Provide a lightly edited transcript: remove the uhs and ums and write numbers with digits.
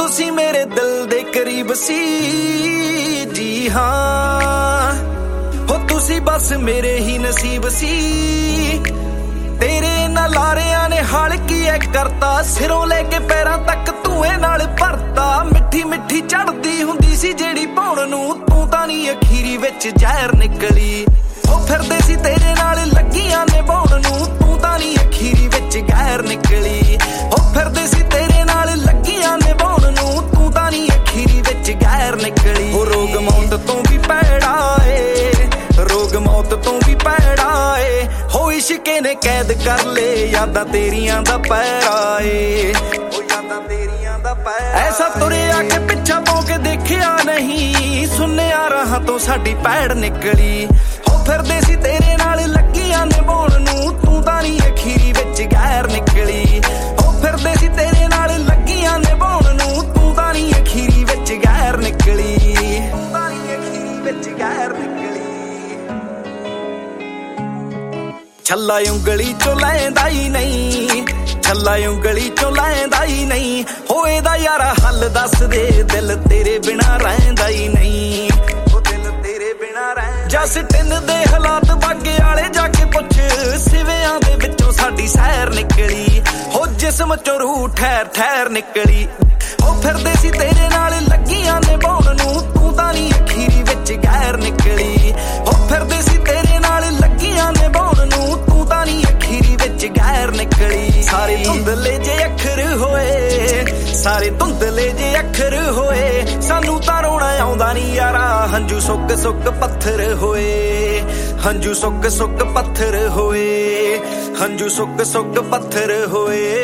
सी मेरे दिल दे करीब सी जी हाँ हो तुसी बस मेरे ही नसीब सी तेरे नाल लारियां ने हाल की है करता सिरों लेके पैरां तक धुएं नाल भरता मिठी मिठी चढ़दी हुंदी सी जेड़ी भौण नूं तूं तां नी अखीरी विच जहर निकली ओ फिरदे सी तेरे नाल लगियां ने भौण नूं तूं तां नी अखीरी विच गैर निकली ओ फिरदे सी तेरे नाल लगियां ने भौण नूं तूं तां नी अखीरी विच गैर निकली ओ रोग मौत तों भी पैड़ा ए रोग मौत तों भी पैड़ा ए हो इश्के ने कैद कर ले यादां तेरियां दा पैरा ए ओ यादां तेरियां दा पैरा ऐसा तुरिया के पिछा पौ के देखिया नहीं सुनिया राहां तो साडी पैड़ निकली हो फिरदे सी तेरे नाल लगियां ने भौण नूं तूं तां नी अखीरी विच गैर निकली हो फिरदे सी तेरे नाल लगियां ने भौण नूं तूं तां नी अखीरी विच गैर निकली तूं तां नी अखीरी विच गैर निकली छल्ला उंगली चो लैंदा ही नहीं छल्ला उंगली चो लैंदा ही नहीं होएदा यारा हल दस दे दिल तेरे बिना रहंदा ही नहीं ओ दिल तेरे बिना रह जस टिन दे हालात बागे आले जाके पुछ सिवियां दे विचों साडी सैर निकली हो जिस्म चों रूह ठहर ठहर निकली ओ फिरदे सी तेरे नाल लगियां ने भौण नूं तूं तां नी अखीरी विच गैर निकली ओ फिरदे सी तेरे नाल लगियां ने भौण नूं तूं तां नी अखीरी विच गैर निकली सारे धुंधले जे अखर होए सारे धुंधले जे अखर होए सानू तां रोना आउंदा नी यारा हंजू सुक सुक पत्थर होए हंजू सुक सुक पत्थर होए हंजू सुक सुक पत्थर होए